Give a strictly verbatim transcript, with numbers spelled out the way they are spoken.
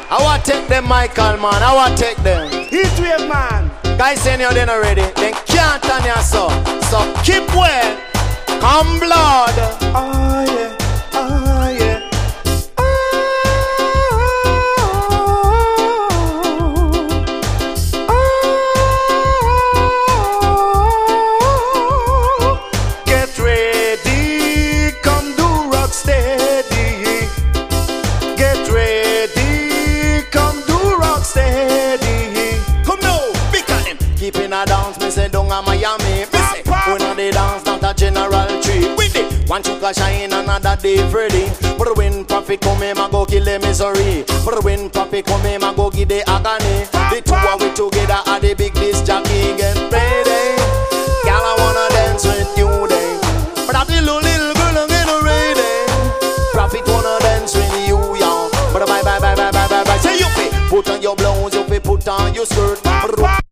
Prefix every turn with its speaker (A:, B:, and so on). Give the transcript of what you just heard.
A: I want to take them, Michael, man. I want to take them.
B: Heat wave, man.
A: Guys saying you're not ready. Then can't on your so. So keep well. Come blood.
B: Oh yeah. Oh yeah. Get ready. Come do rock steady. Get ready. Come do rock steady.
A: Come now. Because them keeping a dance. Me say down a Miami. Me say we know the dance not a general tree. With it. One chuka shine another day Freddy. But when profit come him I go kill the misery. But when profit come him I go give the agony. The two of we together at the big disc jockey get ready. Girl I wanna dance with you then. But that little little girl I'm getting ready. Profit wanna dance with you y'all. But bye bye bye bye bye bye bye. Say you fi put on your blouse, you fi put on your skirt.